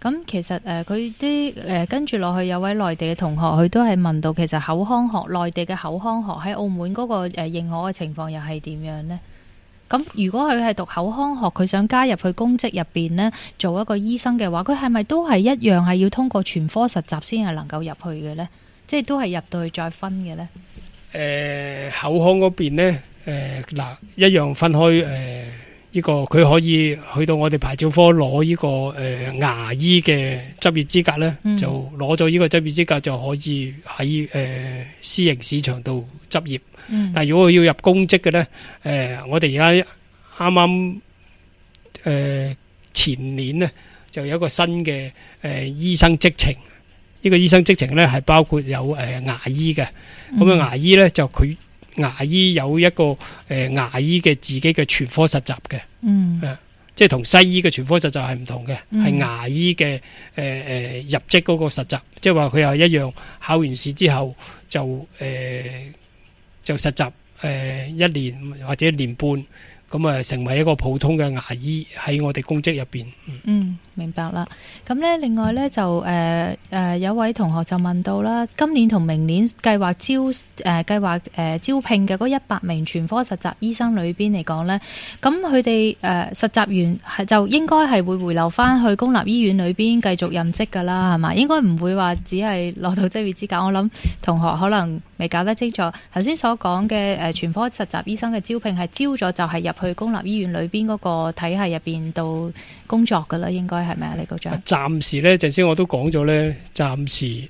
咁其實佢啲跟住落去有位內地嘅同學，佢都係問到其實口腔學內地嘅口腔學喺澳門嗰個認可嘅情況又係點樣呢？咁如果佢係讀口腔學，佢想加入去公職入邊呢，做一個醫生嘅話，佢係咪都係一樣係要通過全科實習先係能夠入去嘅呢？即係都係入到去再分嘅呢？ 口腔嗰邊呢，一樣分開呢個佢可以去到我哋牌照科攞呢個牙醫嘅執業資格呢，就攞咗呢個執業資格就可以喺私營市場度執業。但係如果要入公職嘅呢，我哋而家啱啱前年呢就有一個新嘅醫生職程，呢個醫生職程呢係包括有牙醫嘅，咁啊牙醫呢就佢牙醫有一個牙醫嘅自己嘅全科實習嘅，即係同西醫嘅全科實習係唔同嘅，係牙醫嘅入職嗰個實習，即係話佢又一樣考完試之後就實習1年或者1年半，咁啊成為一個普通嘅牙醫喺我哋公職入邊。 明白啦。咁呢，另外呢，就有位同學就問到啦，今年同明年計劃招聘嘅嗰100名全科實習醫生裏邊嚟講呢，咁佢哋實習完就應該係會回流翻去公立醫院裏邊繼續任職噶啦，係嘛？應該唔會話只係攞到執業資格。我諗同學可能未搞得清楚，頭先所講嘅全科實習醫生嘅招聘係招咗就係入去公立醫院裏邊嗰個體系入邊度工作噶啦，應該係咪啊，李局長？ 暫時呢，頭先我都講咗呢，暫時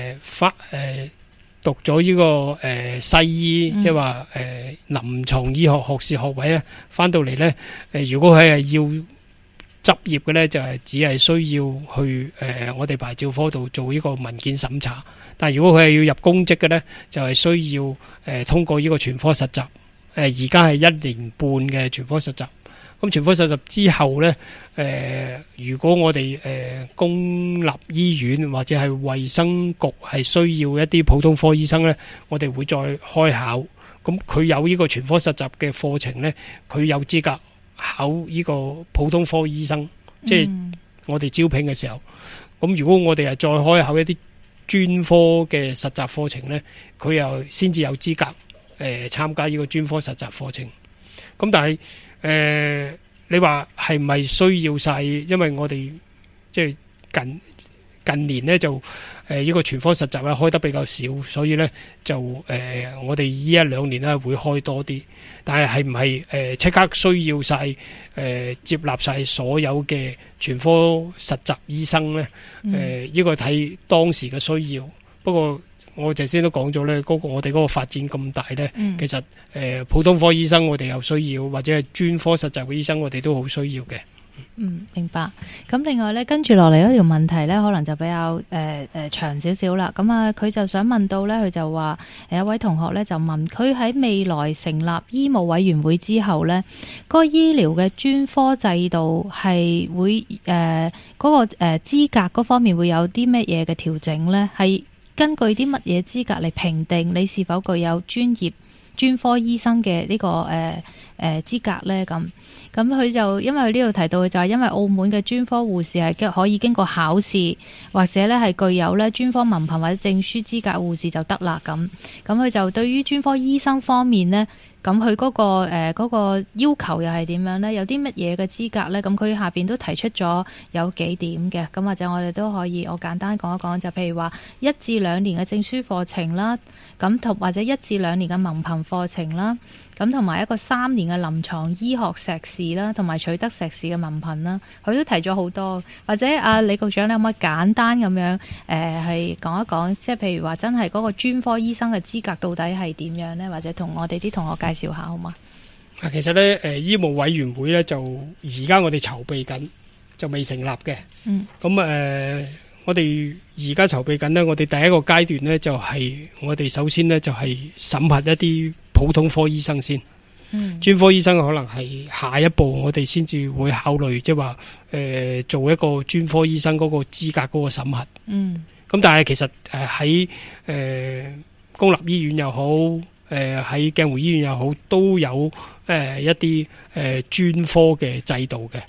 讀咗呢個西醫，即係話臨床醫學學士學位咧，翻到嚟呢，如果佢係要執業嘅呢，就係只係需要去我哋牌照科度做呢個文件審查。但係如果佢係要入公職嘅呢，就係需要通過呢個全科實習。而家係1年半嘅全科實習。咁全科實習之後呢，如果我哋公立醫院或者係衛生局係需要一啲普通科醫生呢，我哋會再開考。咁佢有呢個全科實習嘅課程呢，佢有資格考呢個普通科醫生。即係我哋招聘嘅時候，咁如果我哋係再開考一啲專科嘅實習課程呢，佢又先至有資格參加呢個專科實習課程。咁但係你話係咪需要晒？因為我哋即係近年呢，就呢個全科實習開得比較少，所以呢，就我哋呢1-2年呢會開多啲。但係唔係即刻需要晒接納晒所有嘅全科實習醫生呢？呢個睇當時嘅需要。不過我頭先都講咗呢，嗰個我哋嗰個發展咁大呢，其實普通科醫生我哋有需要，或者係專科實習嘅醫生我哋都好需要嘅。 明白。咁另外呢，跟住落嚟嗰條問題呢，可能就比較長少少啦。咁啊，佢就想問到呢，佢就話有位同學呢，就問佢喺未來成立醫務委員會之後呢，嗰個醫療嘅專科制度係會嗰個資格嗰方面會有啲乜嘢嘅調整呢？係根據啲乜嘢資格嚟評定你是否具有專科醫生嘅呢個資格呢？咁佢就因為佢呢度提到嘅就係因為澳門嘅專科護士係可以經過考試或者呢係具有呢專科文憑或者證書資格護士就得啦。咁佢就對於專科醫生方面呢，咁佢嗰個要求又係點樣呢？有啲乜嘢嘅資格呢？咁佢下邊都提出咗有幾點嘅，咁或者我哋都可以我簡單講一講，就譬如話1至2年嘅證書課程啦，咁或者1至2年嘅文憑課程啦，咁同埋一個3年嘅臨床醫學碩士啦，同埋取得碩士嘅文憑啦，佢都提咗好多。或者李局長，你可唔可以簡單咁樣係講一講，即係譬如話真係嗰個專科醫生嘅資格到底係點樣呢？或者同我哋啲同學介紹下好嗎？ 其實呢，醫務委員會呢，就而家我哋籌備緊，就未成立嘅。咁我哋而家籌備緊呢，我哋第一個階段呢，就係我哋首先呢，就係審核一啲普通科醫生先。專科醫生可能係下一步我哋先至會考慮，即係話做一個專科醫生嗰個資格嗰個審核。咁但係其實喺公立醫院又好，喺鏡湖醫院又好，都有一啲專科嘅制度嘅。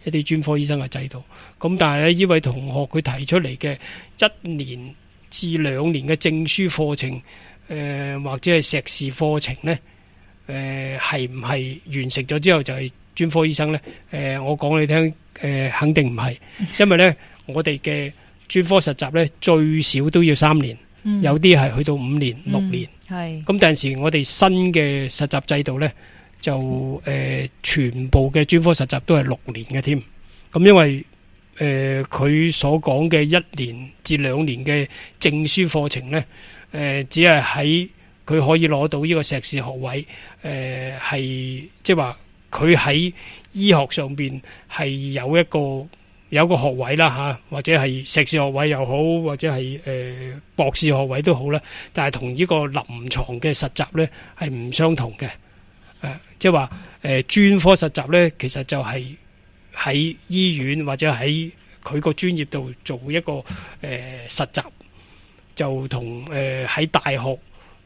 一啲專科醫生嘅制度。咁但係咧，呢位同學佢提出嚟嘅1年至2年嘅證書課程，或者係碩士課程咧，係唔係完成咗之後就係專科醫生咧？我講你聽，肯定唔係，因為咧我哋嘅專科實習咧最少都要3年，有啲係去到5年、6年。 係咁，但係我哋新嘅實習制度咧，就全部嘅專科實習都係6年嘅添。咁因為佢所講嘅1年至2年嘅證書課程咧，只係喺佢可以攞到呢個碩士學位，係即係話佢喺醫學上邊係有一個學位啦嚇，或者係碩士學位又好，或者係博士學位都好啦。但係同呢個臨床嘅實習咧係唔相同嘅。即係話專科實習咧，其實就係喺醫院或者喺佢個專業度做一個實習，就同喺大學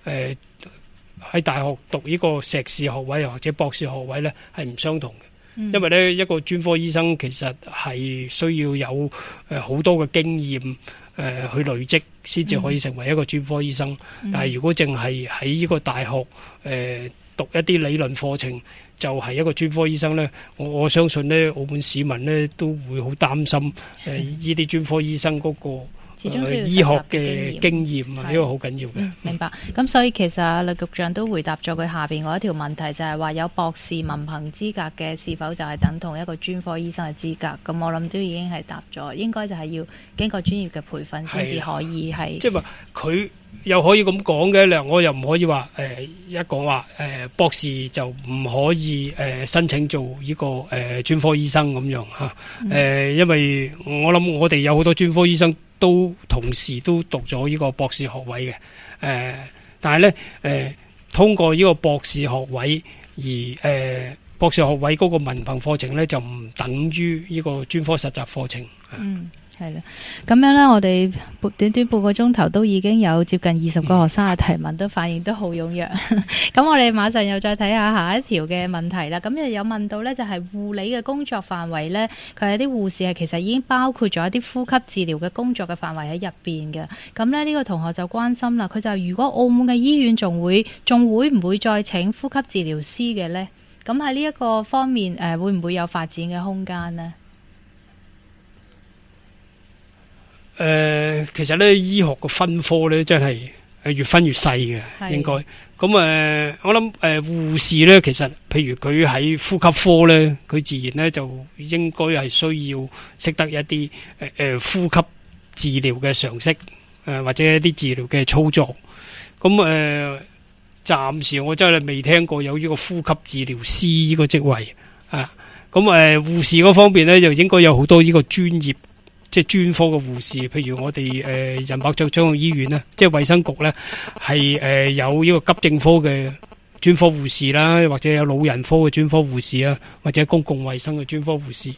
讀呢個碩士學位或者博士學位咧係唔相同嘅。因為咧一個專科醫生其實係需要有好多嘅經驗去累積，先至可以成為一個專科醫生。但係如果淨係喺呢個大學讀一啲理論課程，就係一個專科醫生咧，我相信咧澳門市民咧都會好擔心呢啲專科醫生嗰個始終需要醫學嘅經驗啊，呢個好緊要嘅。 明白。咁所以其實呂局長都回答咗佢下邊嗰一條問題，就係話有博士文憑資格嘅是否就係等同一個專科醫生嘅資格？咁我諗都已經係答咗，應該就係要經過專業嘅培訓先至可以係。 即係話佢又可以咁講嘅咧，我又唔可以話一講話博士就唔可以申請做呢個專科醫生咁樣嚇。因為我諗我哋有好多專科醫生都同時都讀咗呢個博士學位嘅，但係咧通過呢個博士學位而博士學位嗰個文憑課程咧就唔等於呢個專科實習課程。 係啦，咁樣咧，我哋短短半個鐘頭都已經有接近20個學生嘅提問，都反應都好踴躍。咁我哋馬上又再睇下下一條嘅問題啦。咁又有問到咧，就係護理嘅工作範圍咧，佢有啲護士係其實已經包括咗一啲呼吸治療嘅工作嘅範圍喺入邊嘅。咁咧呢個同學就關心啦，佢就如果澳門嘅醫院仲會唔會再請呼吸治療師嘅咧？咁喺呢一個方面會唔會有發展嘅空間呢？ 其實咧，醫學嘅分科咧，真係越分越細嘅，應該。咁我諗護士咧，其實譬如佢喺呼吸科咧，佢自然咧就應該係需要識得一啲呼吸治療嘅常識，或者一啲治療嘅操作。咁暫時我真係未聽過有呢個呼吸治療師呢個職位啊。咁護士嗰方面咧，就應該有好多呢個專業。即係專科嘅護士，譬如我哋仁伯爵專科醫院咧，即係衛生局咧係有呢個急症科嘅專科護士啦，或者有老人科嘅專科護士啊，或者公共衛生嘅專科護士。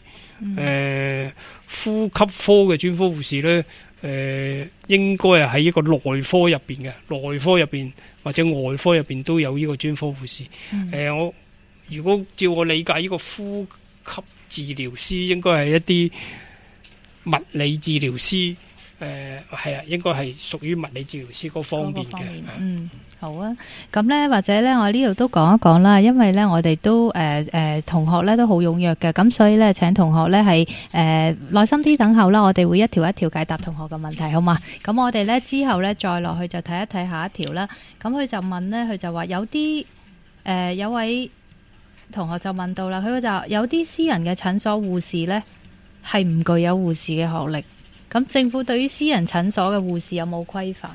呼吸科嘅專科護士咧，應該係喺呢個內科入邊嘅，內科入邊或者外科入邊都有呢個專科護士。我如果照我理解，呢個呼吸治療師應該係一啲物理治療師，係啊，應該係屬於物理治療師嗰方面嘅。 好啊。咁咧，或者咧，我呢度都講一講啦，因為咧，我哋都同學咧都好踴躍嘅，咁所以咧，請同學咧係耐心啲等候啦，我哋會一條一條解答同學嘅問題，好嘛？咁我哋咧之後咧再落去就睇一睇下一條啦。咁佢就問咧，佢就話有啲有位同學就問到啦，佢就有啲私人嘅診所護士咧，係唔具有護士嘅學歷，咁政府對於私人診所嘅護士有冇規範？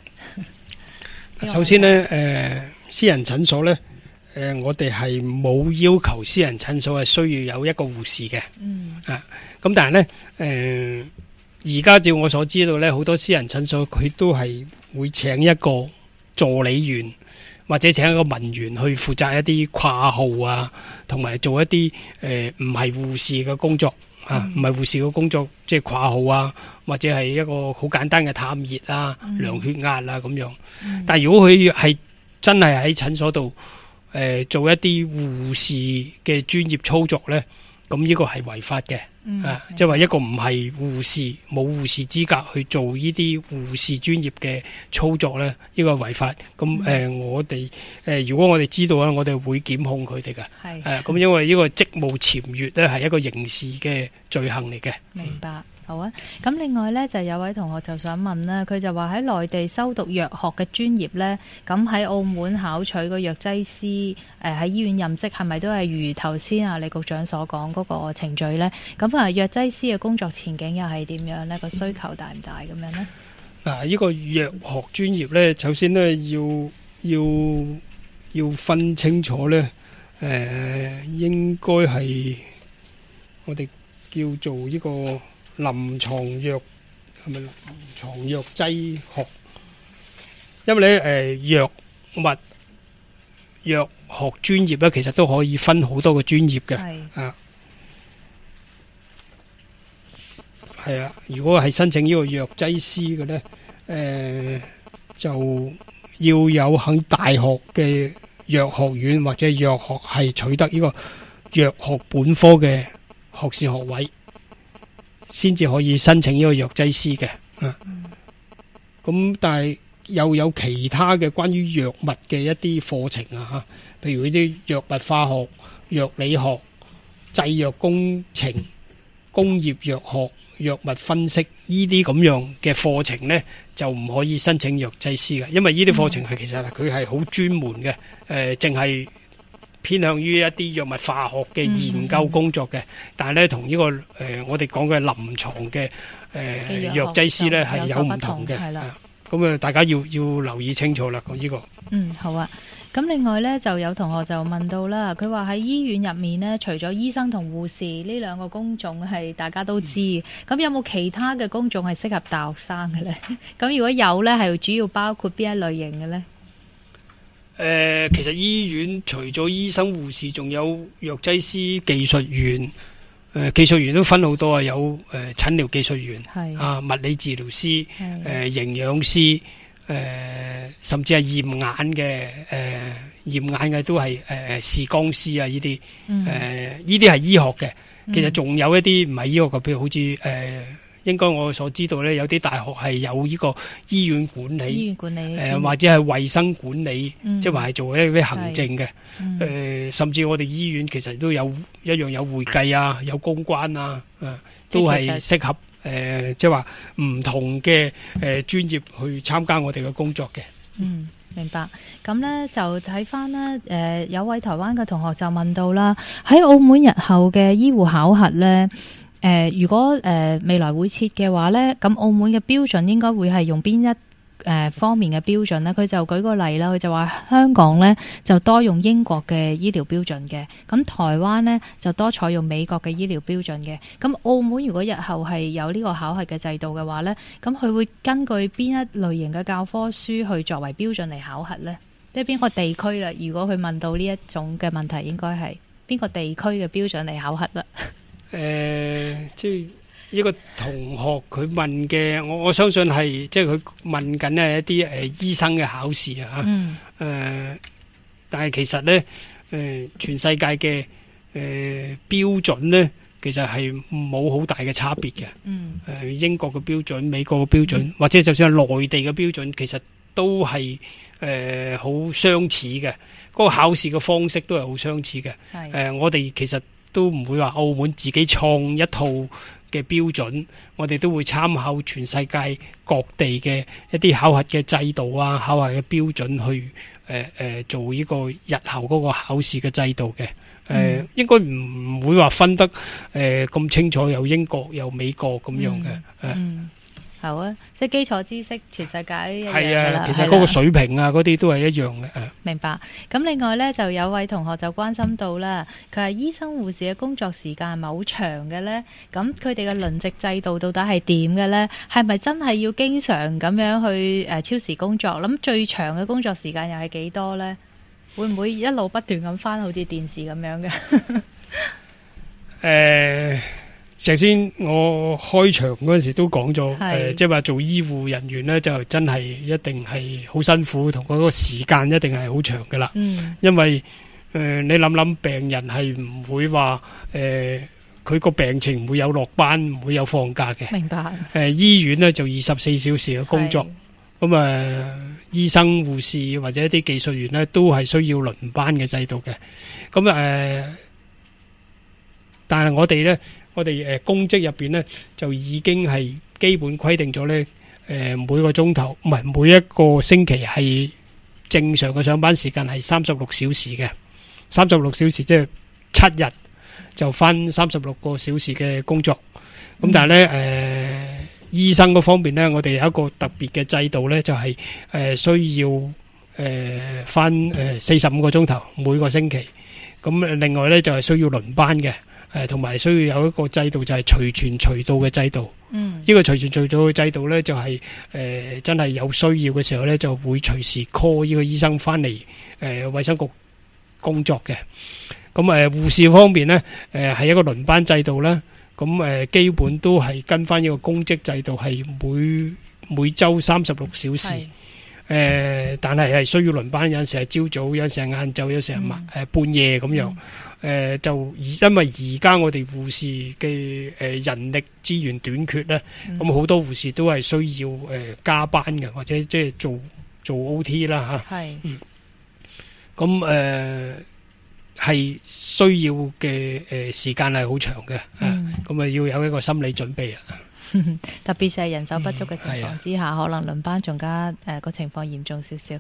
首先呢，私人診所呢，我哋係冇要求私人診所係需要有一個護士嘅。咁但係呢，而家照我所知道呢，好多私人診所佢都係會請一個助理員或者請一個文員去負責一啲掛號啊，同埋做一啲唔係護士嘅工作。唔係護士嘅工作，即係掛號啊，或者係一個好簡單嘅探熱啊、量血壓啊咁樣。但係如果佢係真係喺診所度做一啲護士嘅專業操作咧， 咁呢個係違法嘅。即係話一個唔係護士，冇護士資格去做呢啲護士專業嘅操作咧，呢個係違法。咁我哋如果我哋知道咧，我哋會檢控佢哋嘅。咁因為呢個職務潛越咧係一個刑事嘅罪行嚟嘅。 明白。好啊，咁另外呢，就有位同學就想問啦，佢就話喺內地修讀藥學嘅專業呢，咁喺澳門考取個藥劑師喺醫院任職係咪都係如頭先李局長所講嗰個程序呢？咁藥劑師嘅工作前景又係點樣呢？個需求大唔大咁樣呢？ 嗱，呢個藥學專業呢，首先呢要分清楚呢，應該係我哋叫做呢個臨床藥，係咪臨床藥劑學？因為咧藥物藥學專業咧，其實都可以分好多個專業嘅。係啊，如果係申請呢個藥劑師嘅咧，就要有喺大學嘅藥學院或者藥學系取得呢個藥學本科嘅學士學位，先至可以申請呢個藥劑師嘅。咁但係又有其他嘅關於藥物嘅一啲課程啊，譬如呢啲藥物化學、藥理學、製藥工程、工業藥學、藥物分析呢啲咁樣嘅課程呢，就唔可以申請藥劑師嘅，因為呢啲課程係其實佢係好專門嘅，淨係偏向於一啲藥物化學嘅研究工作嘅，但係咧同呢個我哋講嘅臨床嘅藥劑師咧係有唔同嘅。咁大家要留意清楚啦，呢個。 好啊。咁另外咧就有同學就問到啦，佢話喺醫院入面呢，除咗醫生同護士呢兩個工種係大家都知，咁有冇其他嘅工種係適合大學生嘅咧？咁如果有咧，係主要包括邊一類型嘅咧？ 其實醫院除咗醫生、護士，仲有藥劑師、技術員。技術員都分好多啊，有診療技術員，物理治療師，營養師，甚至係驗眼嘅，驗眼嘅都係視光師啊，呢啲，呢啲係醫學嘅。其實仲有一啲唔係醫學嘅，譬如好似應該我所知道咧，有啲大學係有呢個醫院管理，或者係衛生管理，即係話係做一啲行政嘅。甚至我哋醫院其實都有一樣有會計啊，有公關啊，都係適合即係話唔同嘅專業去參加我哋嘅工作嘅。 明白。咁呢就睇翻呢，有位台灣嘅同學就問到啦，喺澳門日後嘅醫護考核呢。如果未來會設嘅話呢，咁澳門嘅標準應該會係用邊一方面嘅標準呢？佢就舉個例啦，佢就話香港呢就多用英國嘅醫療標準嘅，咁台灣呢就多採用美國嘅醫療標準嘅。咁澳門如果日後係有呢個考核嘅制度嘅話呢，咁佢會根據邊一類型嘅教科書去作為標準嚟考核呢？即係邊個地區啦？如果佢問到呢一種嘅問題，應該係邊個地區嘅標準嚟考核啦？ 即係呢個同學佢問嘅，我相信係即係佢問緊係一啲醫生嘅考試啊。但係其實咧全世界嘅標準咧，其實係冇好大嘅差別嘅。英國嘅標準、美國嘅標準，或者就算係內地嘅標準，其實都係好相似嘅。嗰個考試嘅方式都係好相似嘅。我哋其實都唔會話澳門自己創一套嘅標準，我哋都會參考全世界各地嘅一啲考核嘅制度啊、考核嘅標準去做呢個日後嗰個考試嘅制度嘅。應該唔會話分得咁清楚，有英國有美國咁樣嘅。 好啊，即係基礎知識全世界一樣係啊，其實嗰個水平啊，嗰啲都係一樣嘅。 明白。咁另外呢，就有位同學就關心到啦，佢係醫生護士嘅工作時間係咪好長嘅呢？咁佢哋嘅輪值制度到底係點嘅呢？係咪真係要經常咁樣去超時工作？咁最長嘅工作時間又係幾多呢？會唔會一路不斷咁返，好似電視咁樣嘅？ 首先我開場嗰陣時都講咗，即係話做醫護人員呢，就真係一定係好辛苦，同嗰個時間一定係好長噶啦。因為你諗諗，病人係唔會話佢個病情唔會有落班，唔會有放假嘅。 明白。 醫院呢就24小時嘅工作，咁醫生、護士或者一啲技術員呢都係需要輪班嘅制度嘅。咁但係我哋公職入邊呢就已經係基本規定咗呢，每個鐘頭唔係每一個星期係正常嘅上班時間係36小時嘅，36小時即係7日就翻36個小時嘅工作。咁但係呢，醫生嗰方面呢，我哋有一個特別嘅制度呢，就係需要翻45個鐘頭每個星期。咁另外呢就係需要輪班嘅。同埋需要有一個制度，就係隨傳隨到嘅制度。呢個隨傳隨到嘅制度呢，就係真係有需要嘅時候呢，就會隨時 call 呢個醫生翻嚟衛生局工作嘅。咁護士方面呢，係一個輪班制度啦。咁基本都係跟翻呢個公職制度，係每週36小時。但係需要輪班，有陣時係朝早，有陣時係晏晝，有陣時係半夜咁樣。就因為而家我哋護士嘅人力資源短缺咧，咁好多護士都係需要加班嘅，或者即係做 OT 啦嚇。係。咁係需要嘅時間係好長嘅。咁要有一個心理準備啦。 特別係人手不足嘅情況之下，可能輪班仲加個情況嚴重少少。